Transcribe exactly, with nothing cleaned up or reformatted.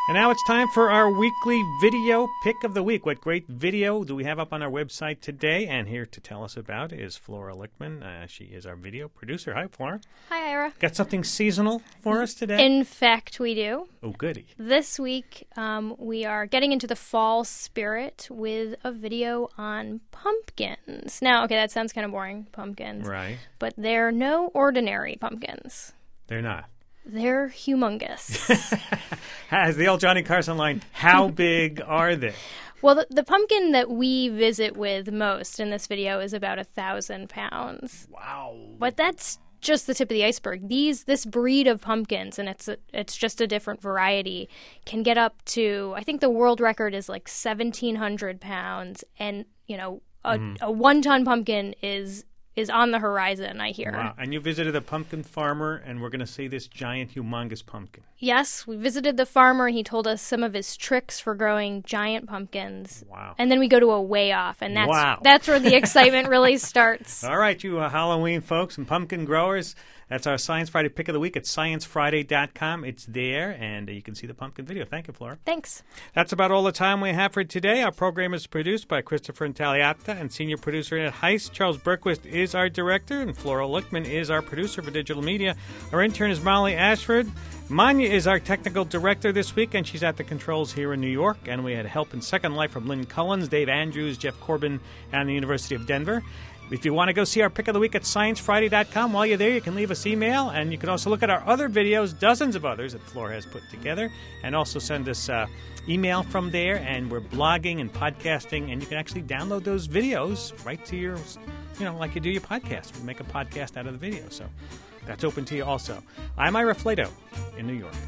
And now it's time for our weekly video pick of the week. What great video do we have up on our website today? And here to tell us about is Flora Lichtman. Uh, she is our video producer. Hi, Flora. Hi, Ira. Got something seasonal for us today? In fact, we do. Oh, goody. This week, um, we are getting into the fall spirit with a video on pumpkins. Now, okay, that sounds kind of boring, pumpkins. Right. But they're no ordinary pumpkins. They're not. They're humongous. As the old Johnny Carson line, how big are they? Well, the, the pumpkin that we visit with most in this video is about a thousand pounds. Wow. But that's just the tip of the iceberg. These, this breed of pumpkins, and it's a, it's just a different variety, can get up to, I think the world record is like seventeen hundred pounds. And, you know, a, mm. a one-ton pumpkin is is on the horizon, I hear. Wow. And you visited a pumpkin farmer, and we're going to see this giant, humongous pumpkin. Yes, we visited the farmer, and he told us some of his tricks for growing giant pumpkins. Wow. And then we go to a weigh-off, and that's, wow. that's where the excitement really starts. All right, you uh, Halloween folks and pumpkin growers, that's our Science Friday pick of the week at science friday dot com. It's there, and uh, you can see the pumpkin video. Thank you, Flora. Thanks. That's about all the time we have for today. Our program is produced by Christopher Intagliata, and senior producer Ed Heiss. Charles Berquist is our director, and Flora Lichtman is our producer for digital media. Our intern is Molly Ashford. Manya is our technical director this week, and she's at the controls here in New York. And we had help in Second Life from Lynn Cullins, Dave Andrews, Jeff Corbin, and the University of Denver. If you want to go see our pick of the week at science friday dot com, while you're there, you can leave us email, and you can also look at our other videos, dozens of others that Flora has put together, and also send us uh, email from there. And we're blogging and podcasting, and you can actually download those videos right to your, you know, like you do your podcast. We make a podcast out of the video, so that's open to you also. I'm Ira Flato in New York.